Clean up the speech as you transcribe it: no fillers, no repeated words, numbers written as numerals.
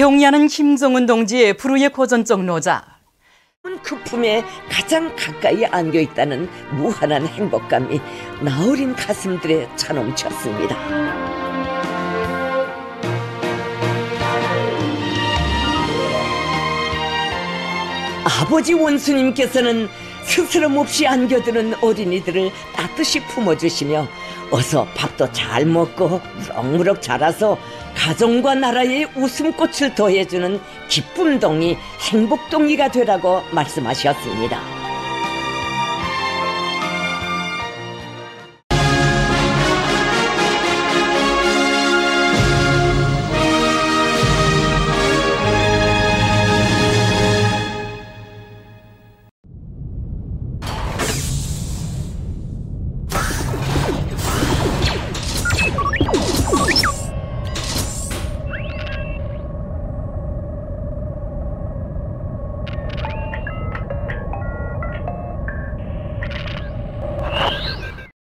경의하는 김정은 동지의 불후의 고전적 노자. 그 품에 가장 가까이 안겨있다는 무한한 행복감이 나어린 가슴들에 차넘쳤습니다. 아버지 원수님께서는 스스럼 없이 안겨드는 어린이들을 따뜻이 품어주시며 어서 밥도 잘 먹고 무럭무럭 자라서 가정과 나라의 웃음꽃을 더해주는 기쁨동이 행복동이가 되라고 말씀하셨습니다.